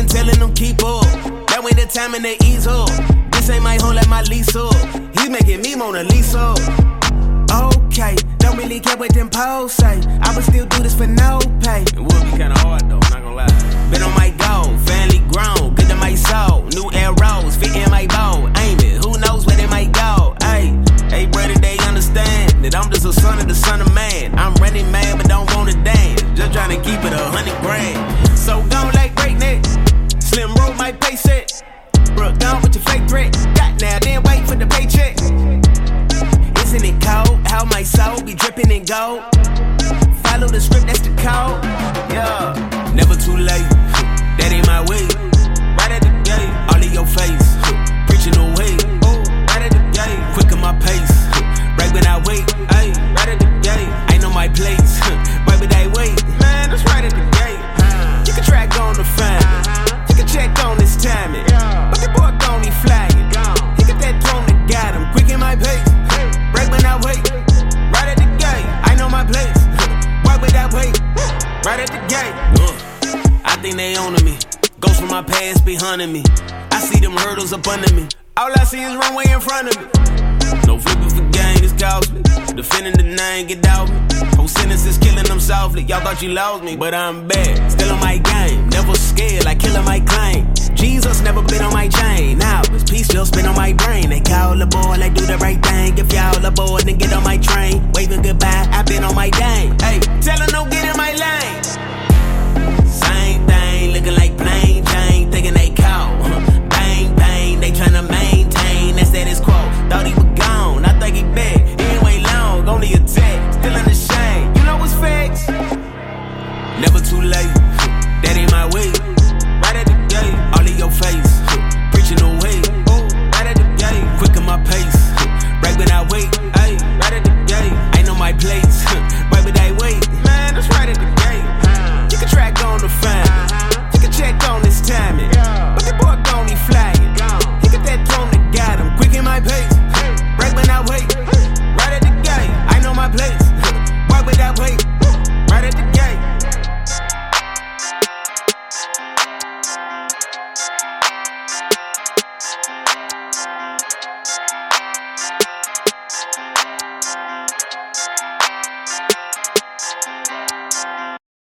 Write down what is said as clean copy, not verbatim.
been telling them keep up. That ain't the time and they ease up. This ain't my home, let my lease up. He making me Mona Lisa. Okay, don't really care what them posts say. I would still do this for no pay. It would be kinda hard though, not gonna lie. Been on my go, family grown, good to my soul. New arrows, fit in my bow. Aim it, who knows where they might go. Hey, brother, they understand that I'm just a son of the son of man. I'm running mad, but don't wanna dance. Just trying to keep it 100 grand. So gone like breakneck. Slim roll my pace set. Brook down with your fake threat. Got now, then wait for the paycheck. Isn't it cold? How my soul be dripping in gold? Follow the script, that's the code. Yeah, never too late. That ain't my way. Right at the gate, all in your face. Preaching away. Right at the gate, quick on my pace. Right when I wait. Ay, right at the gate, I know my place. Right when I wait, man, that's right at the gate. You can track on the fan. You can check on this timing. But the boy gon' be flying. He got that throne that got him. Quick in my pace. Right when I wait. Right at the gate. I know my place. Why would I wait? Right at the gate. I think they owning me. Ghosts from my past be hunting me. I see them hurdles up under me. All I see is runway in front of me. No flipping for gain, it's costly. Defending the name, get out me. Whole sentences killing them softly. Y'all thought you lost me, but I'm back. Still on my game, never scared, like killing my claim. Jesus never been on my chain. Now it's peace still spin on my brain. They call aboard, like do the right thing. If y'all aboard, then get on my train. Waving goodbye, I been on my dang. Hey, tell her no, get in my lane. Same thing, looking like plain Jane, thinking they call. Bang, bang, they tryna maintain that status quo. Thought he was gone, I think he back. He ain't wait long, on the attack. Still in the shade, you know what's facts? Never too late, that ain't my way.